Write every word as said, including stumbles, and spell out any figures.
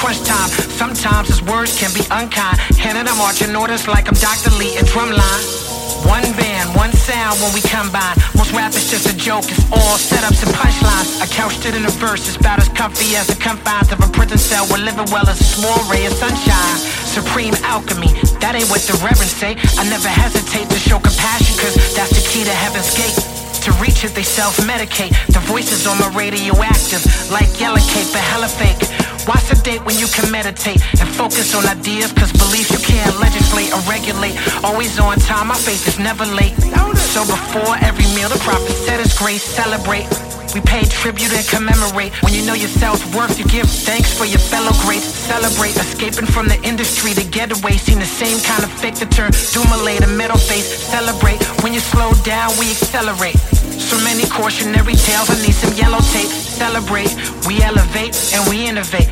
crunch time. Sometimes his words can be unkind. Handing out marching orders like I'm Doctor Lee in Drumline. One band, one sound when we combine. Most rap is just a joke, it's all setups and punchlines. I couched it in a verse, it's about as comfy as the confines of a prison cell where living well is a small ray of sunshine. Supreme alchemy, that ain't what the reverends say. I never hesitate to show compassion, cause that's the key to heaven's gate. To reach it, they self-medicate. The voices on my radioactive, like yellow cake, but hella fake. Why sedate when you can meditate and focus on ideas? Cause beliefs you can't legislate or regulate. Always on time, my faith is never late. So before every meal, the prophet said his grace, celebrate. We pay tribute and commemorate. When you know your self-worth, you give thanks for your fellow greats. Celebrate, escaping from the industry to get away. Seen the same kind of fake to turn doom-a-lay to metal face. Celebrate, when you slow down, we accelerate. So many cautionary tales, I need some yellow tape. Celebrate, we elevate and we innovate.